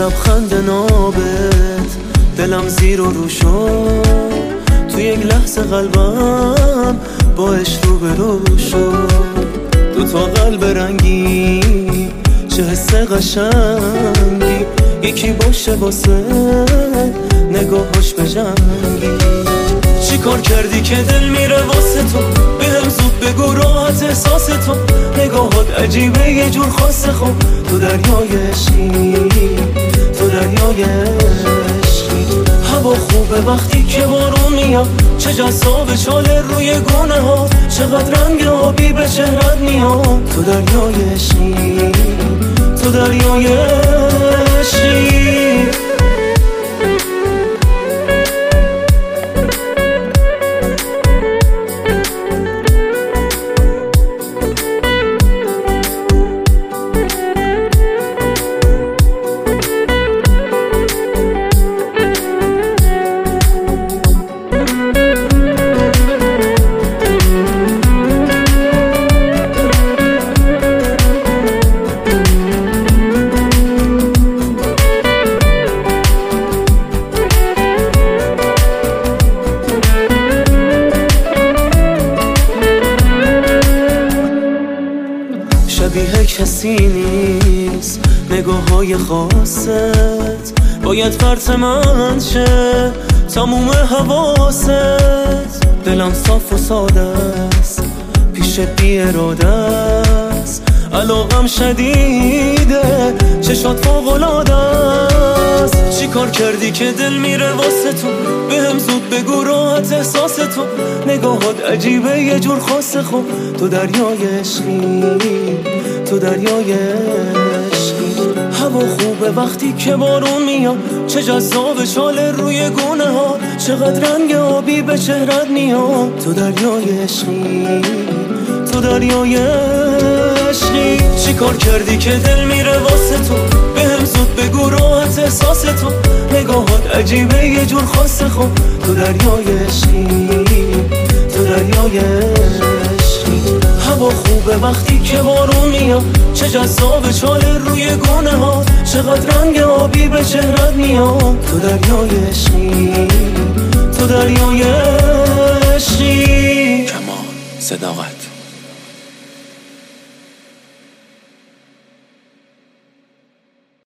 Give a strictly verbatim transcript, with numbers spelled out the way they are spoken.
لبخند نابت دلم زیر و رو شد، تو یک لحظه قلبم باش رو به رو شد. دو تا قلب رنگی چه حس قشنگی، یکی باشه واسه نگاهاش بجنگی. چی کار کردی که دل میره واسه تو، بهم زود بگو راحت احساس تو. نگاهات عجیبه یه جور خاصه، خب تو دریای عشقی، تو دریای عشقی. هوا خوبه وقتی که بارون میاد، چه جذاب چاله روی گونه ها، چقدر رنگ آبی به چهرت میاد. تو دریای عشقی، تو دریای عشقی. شبیه کسی نیست نگاه های خاصت، باید فرط من شه تموم حواست. دلم صاف و ساده است، پیش بی اراده است. علاقم شدیده، چشات فوق‌العاده است. چی کار کردی که دل میره واسه تو، بهم زود بگو راحت احساس تو. نگاهات عجیبه یه جور خاصه، خب تو دریای عشقی، تو دریای عشقی. هوا خوبه وقتی که بارون میاد، چه جذاب چاله روی گونه ها، چقدر رنگ آبی به چهرت میاد. تو دریای عشقی، تو دریای عشقی. چی کار کردی که دل میره واسه تو، بهم زود بگو راحت احساس تو. نگاهات عجیبه یه جور خاصه، خب تو دریای عشقی، تو دریای عشقی. هوا خوبه وقتی که بارون میاد، چه جذاب چاله روی گونه ها، چقدر رنگ آبی به چهرت میاد. تو دریای عشقی، تو دریای عشقی. کمان صداقت